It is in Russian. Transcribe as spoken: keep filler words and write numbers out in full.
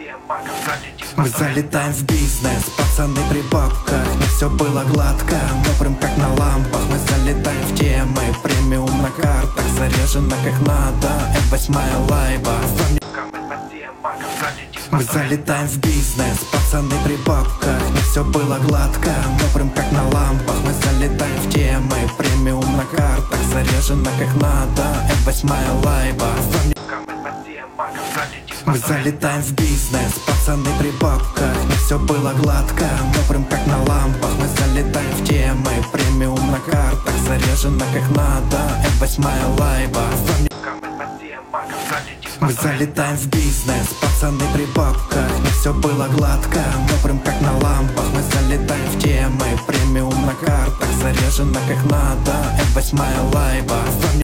Мы залетаем в бизнес, пацаны при бабках. Не все было гладко, но прям как на лампах. Мы залетаем в темы, премиум на картах. Заряжено как надо, эм восемь лайба. Мы залетаем в бизнес, пацаны при бабках. Не все было гладко, но прям как на лампах. Мы залетаем в темы, премиум на картах. Заряжено как надо, эм восемь лайба. Мы залетаем в бизнес, пацаны при бабках. Не все было гладко, но прям как на лампах. Мы залетаем в темы, премиум на картах. Заряжено как надо, эм восемь лайба. Мы залетаем в бизнес, пацаны при бабках. Не все было гладко, но прям как на лампах. Мы залетаем в темы, премиум на картах. Заряжено как надо, эм восемь лайба.